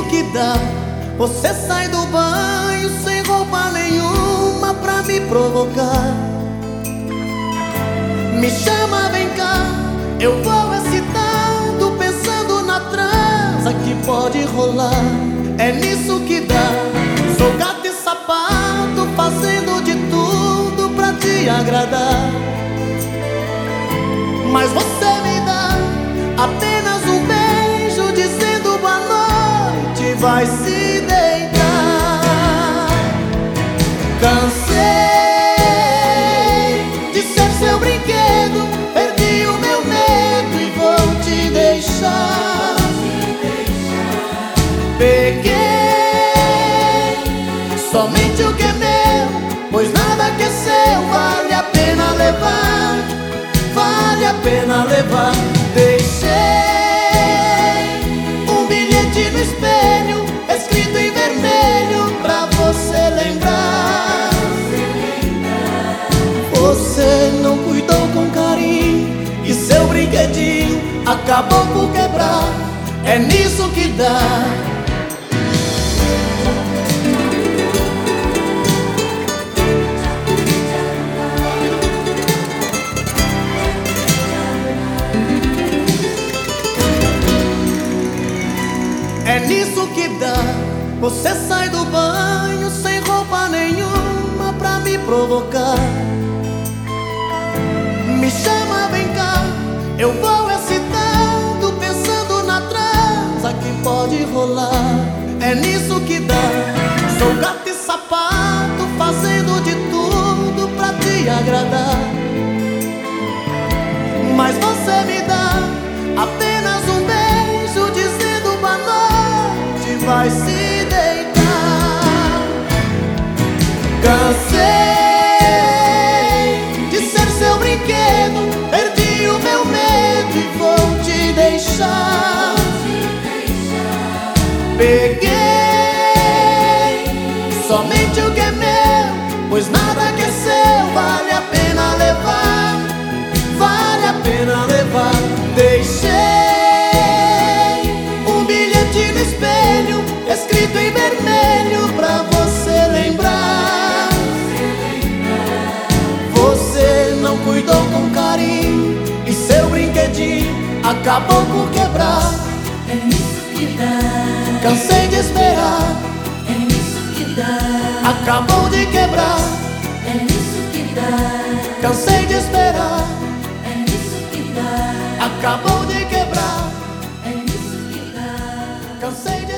que dá. Você sai do banho sem roupa nenhuma pra me provocar. Me chama, vem cá, eu vou excitando, pensando na transa que pode rolar. É nisso que dá. Sou gato e sapato, fazendo de tudo pra te agradar. Mas você me dá apenas um beijo, dizendo boa noite, vai se deitar. Cansei de ser seu brinquedo, perdi o meu medo e vou te deixar. Peguei somente o que é meu, pois nada que é seu vale a pena levar. Vale a pena levar. Deixei um bilhete no espelho, escrito em vermelho, pra você lembrar. Você não cuidou com carinho e seu brinquedinho acabou por quebrar. É nisso que dá. É nisso que dá. Você sai do banho sem roupa nenhuma pra me provocar. Me chama, vem cá, eu vou excitando, pensando na transa que pode rolar. É nisso que dá. Sou gato e sapato, fazendo de tudo pra te agradar. Mas você me dá apenas um beijo, dizendo boa noite, vai se deitar. Cansei de ser seu brinquedo, perdi o meu medo e vou te deixar. Peguei somente o que é meu, pois nada que é seu vale a pena levar. Vale a pena levar. Deixei um bilhete no espelho, escrito em vermelho, pra você lembrar. Você não cuidou com carinho e seu brinquedinho acabou por quebrar. É nisso que dá. Cansei de esperar, É nisso que dá. acabou de quebrar. É nisso que dá. Cansei de esperar, É nisso que dá. acabou de quebrar. É nisso que dá. Cansei de